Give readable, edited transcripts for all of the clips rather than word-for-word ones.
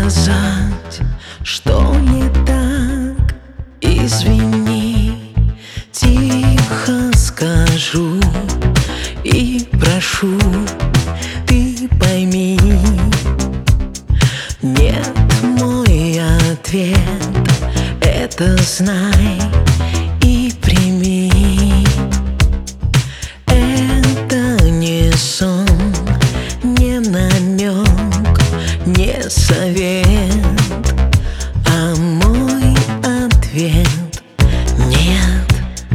сказать, что не так. Извини, тихо скажу и прошу, ты пойми. Нет, мой ответ — это знай и прими. Это не сон, не намек, не совет, а мой ответ — нет.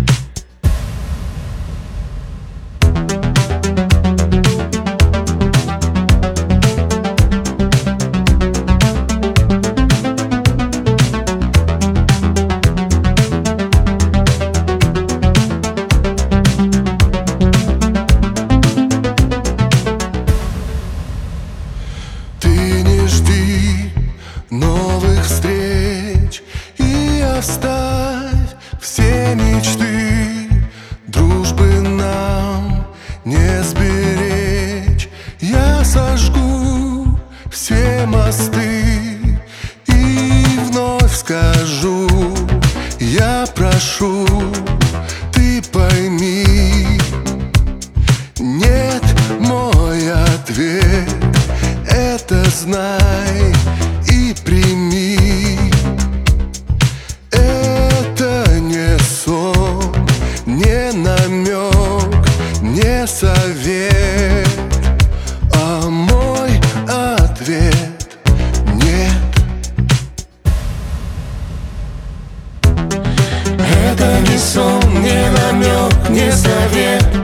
Ты не жди новых встреч и оставь все мечты. Дружбы нам не сберечь. Я сожгу все мосты и вновь скажу: я прошу, ты пойми. Нет, мой ответ — это знай и прими. Это не сон, не намек, не совет, а мой ответ — нет. Это не сон, не намек, не совет,